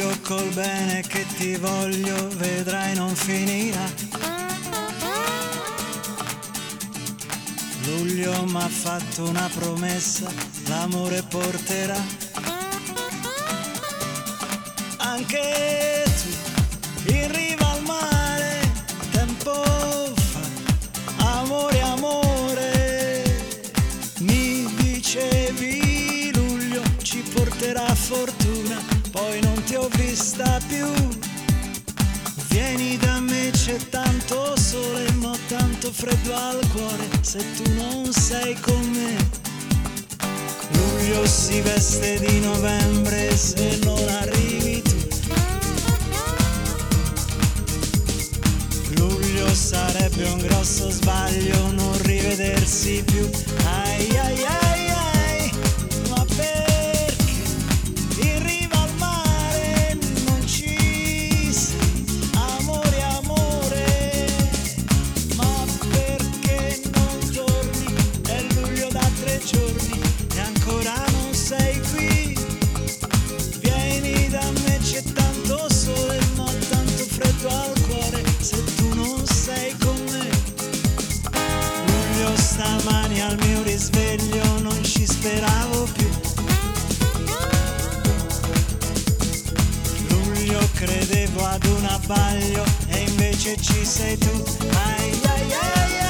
luglio col bene che ti voglio, vedrai non finirà. Luglio m'ha fatto una promessa, l'amore porterà. Anche tu, in riva al mare, tempo fa, amore, amore, mi dicevi luglio ci porterà fortuna, poi non ti ho vista più. Vieni da me, c'è tanto sole, ma ho tanto freddo al cuore se tu non sei con me. Luglio si veste di novembre se non arrivi tu. Luglio sarebbe un grosso sbaglio non rivedersi più. Ai ai ai ai, ma perché in riva al mare non ci sei, amore, amore, ma perché non torni? È luglio da 3 giorni e ancora non sei qui. Vieni da me, c'è tanto sole, ma ho tanto freddo al cuore se tu non sei con me. Luglio stamani al mio risveglio non ci speravo più. Luglio credevo ad un abbaglio e invece ci sei tu. Ai ai ai ai.